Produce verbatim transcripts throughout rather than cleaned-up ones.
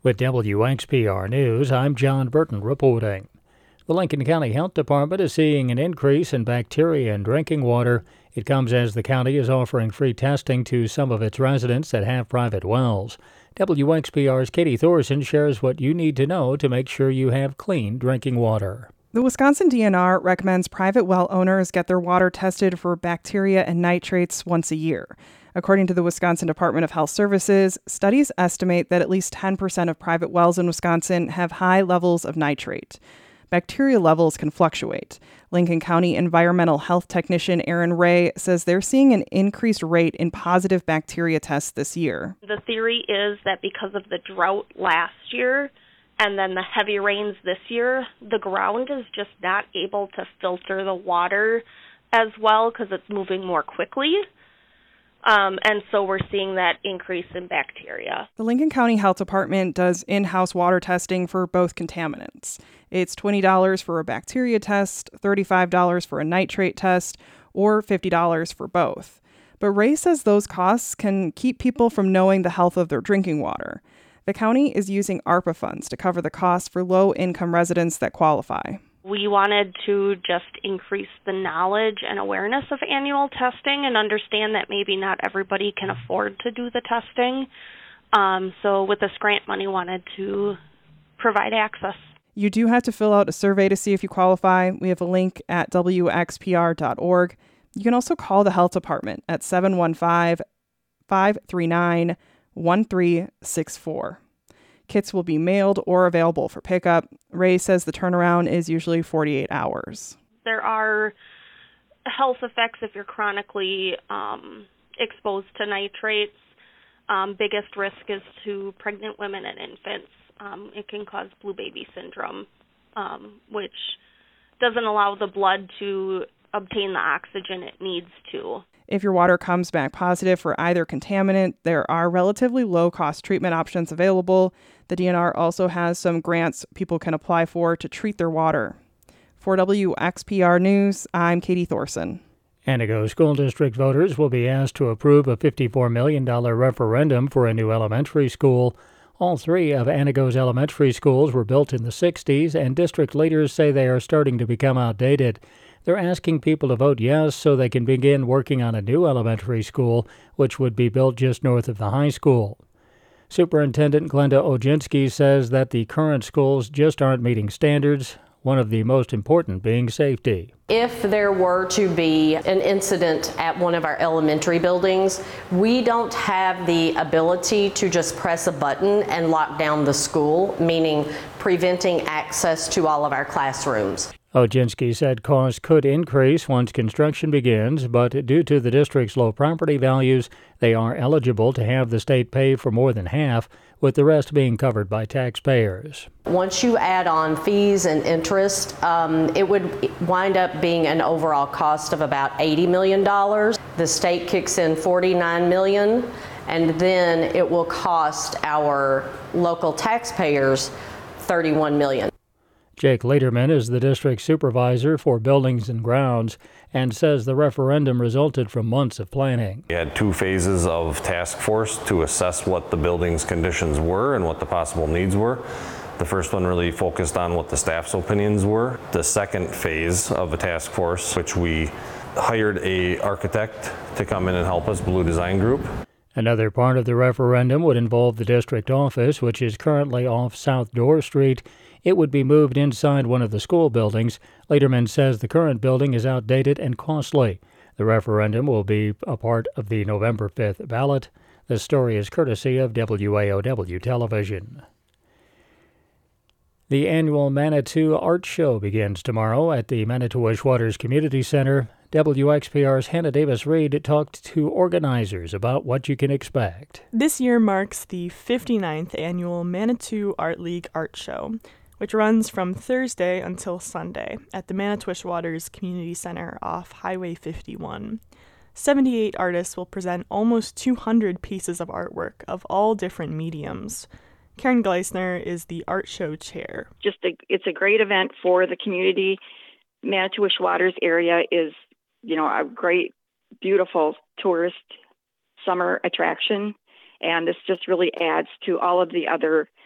With W X P R News, I'm John Burton reporting. The Lincoln County Health Department is seeing an increase in bacteria in drinking water. It comes as the county is offering free testing to some of its residents that have private wells. W X P R's Katie Thorson shares what you need to know to make sure you have clean drinking water. The Wisconsin D N R recommends private well owners get their water tested for bacteria and nitrates once a year. According to the Wisconsin Department of Health Services, studies estimate that at least ten percent of private wells in Wisconsin have high levels of nitrate. Bacteria levels can fluctuate. Lincoln County Environmental Health Technician Aaron Ray says they're seeing an increased rate in positive bacteria tests this year. The theory is that because of the drought last year and then the heavy rains this year, the ground is just not able to filter the water as well because it's moving more quickly. Um, and so we're seeing that increase in bacteria. The Lincoln County Health Department does in-house water testing for both contaminants. It's twenty dollars for a bacteria test, thirty-five dollars for a nitrate test, or fifty dollars for both. But Ray says those costs can keep people from knowing the health of their drinking water. The county is using ARPA funds to cover the costs for low-income residents that qualify. We wanted to just increase the knowledge and awareness of annual testing and understand that maybe not everybody can afford to do the testing. Um, so with this grant money, wanted to provide access. You do have to fill out a survey to see if you qualify. We have a link at W X P R dot org. You can also call the health department at seven one five, five three nine, one three six four. Kits will be mailed or available for pickup. Ray says the turnaround is usually forty-eight hours. There are health effects if you're chronically um, exposed to nitrates. Um, biggest risk is to pregnant women and infants. Um, it can cause blue baby syndrome, um, which doesn't allow the blood to obtain the oxygen it needs to. If your water comes back positive for either contaminant, there are relatively low-cost treatment options available. The D N R also has some grants people can apply for to treat their water. For W X P R News, I'm Katie Thorson. Antigo School District voters will be asked to approve a fifty-four million dollars referendum for a new elementary school. All three of Antigo's elementary schools were built in the sixties, and district leaders say they are starting to become outdated. They're asking people to vote yes so they can begin working on a new elementary school, which would be built just north of the high school. Superintendent Glenda Oginski says that the current schools just aren't meeting standards, one of the most important being safety. If there were to be an incident at one of our elementary buildings, we don't have the ability to just press a button and lock down the school, meaning preventing access to all of our classrooms. Oginski said costs could increase once construction begins, but due to the district's low property values, they are eligible to have the state pay for more than half, with the rest being covered by taxpayers. Once you add on fees and interest, um, it would wind up being an overall cost of about eighty million dollars. The state kicks in forty-nine million dollars, and then it will cost our local taxpayers thirty-one million dollars. Jake Lederman is the district supervisor for buildings and grounds and says the referendum resulted from months of planning. We had two phases of task force to assess what the building's conditions were and what the possible needs were. The first one really focused on what the staff's opinions were. The second phase of a task force, which we hired a architect to come in and help us, Blue Design Group. Another part of the referendum would involve the district office, which is currently off South Door Street. It would be moved inside one of the school buildings. Lederman says the current building is outdated and costly. The referendum will be a part of the November fifth ballot. This story is courtesy of W A O W Television. The annual Manitou Art Show begins tomorrow at the Manitowish Waters Community Center. W X P R's Hannah Davis-Reed talked to organizers about what you can expect. This year marks the fifty-ninth annual Manitou Art League Art Show, which runs from Thursday until Sunday at the Manitowish Waters Community Center off Highway fifty-one. seventy-eight artists will present almost two hundred pieces of artwork of all different mediums. Karen Gleisner is the art show chair. Just a, it's a great event for the community. Manitowish Waters area is, you know, a great, beautiful tourist summer attraction, and this just really adds to all of the other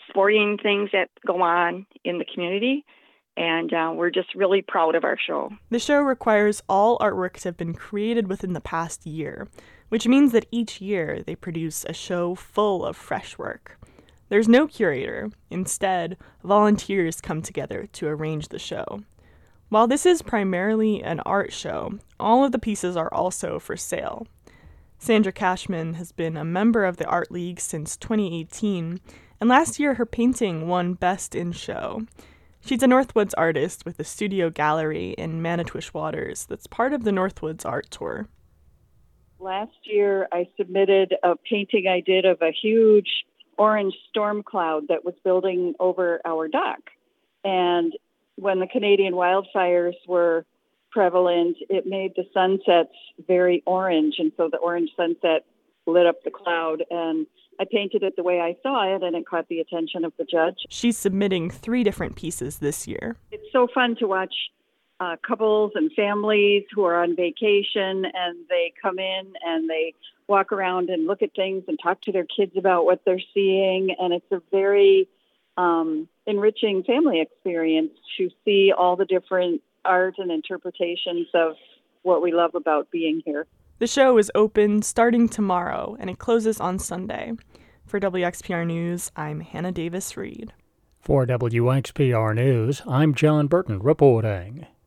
sporting things that go on in the community. And uh, we're just really proud of our show. The show requires all artwork to have been created within the past year, which means that each year they produce a show full of fresh work. There's no curator. Instead, volunteers come together to arrange the show. While this is primarily an art show, all of the pieces are also for sale. Sandra Cashman has been a member of the Art League since twenty eighteen, and last year her painting won Best in Show. She's a Northwoods artist with a studio gallery in Manitowish Waters that's part of the Northwoods Art Tour. Last year, I submitted a painting I did of a huge orange storm cloud that was building over our dock. And when the Canadian wildfires were prevalent, it made the sunsets very orange. And so the orange sunset lit up the cloud. And I painted it the way I saw it, and it caught the attention of the judge. She's submitting three different pieces this year. It's so fun to watch uh, couples and families who are on vacation, and they come in and they walk around and look at things and talk to their kids about what they're seeing. And it's a very um, enriching family experience to see all the different art and interpretations of what we love about being here. The show is open starting tomorrow, and it closes on Sunday. For W X P R News, I'm Hannah Davis-Reed. For W X P R News, I'm John Burton reporting.